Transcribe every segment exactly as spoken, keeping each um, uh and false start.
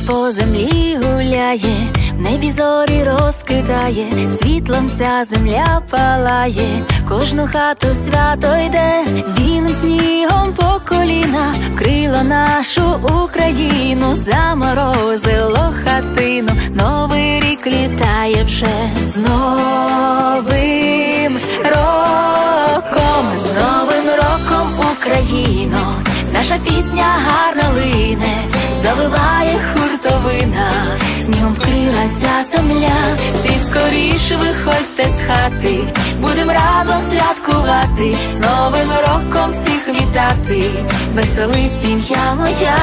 по землі гуляє, в небі зорі розкидає, світлом вся земля палає, кожну хату свято йде, білим снігом по коліна вкрило нашу Україну, заморозило хатину, новий рік літає вже. З новим роком, з новим роком, Україно, наша пісня гарно лине, завиває хуртовина, снігом вкрилася земля, всі скоріше виходьте з хати, будем разом святкувати, з новим роком всіх вітати, веселий сім'я моя.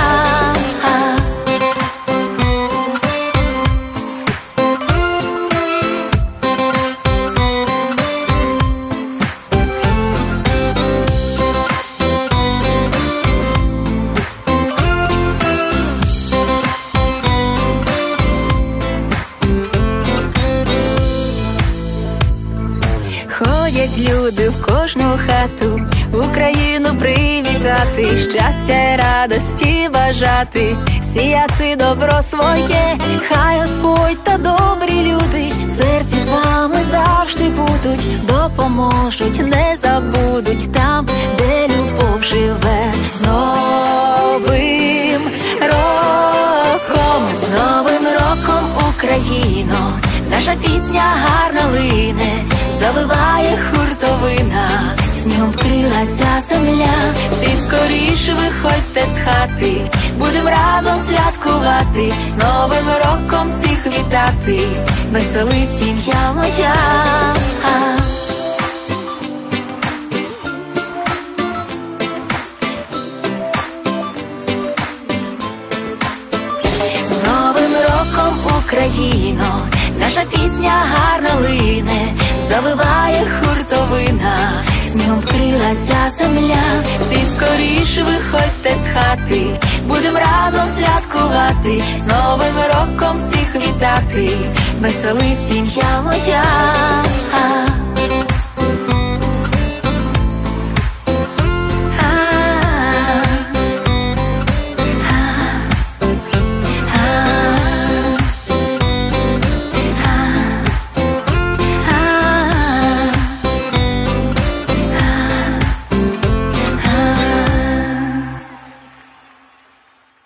Ходять люди в кожну хату, Україну привітати, щастя й радості бажати, сіяти добро своє, хай Господь та добрі люди в серці з вами завжди будуть, допоможуть, не забудуть там, де любов живе. З новим роком, з новим роком, Україно, наша пісня гарно лине, завиває хуртовина, снігом вкрилася земля, всі скоріше виходьте з хати, будем разом святкувати, з новим роком всіх вітати, веселий сім'я моя. З новим роком, Україно, наша пісня гарно лине, завиває хуртовина, снігом вкрилася земля, всі скоріше виходьте з хати, будем разом святкувати, з новим роком всіх вітати, веселий сім'я моя.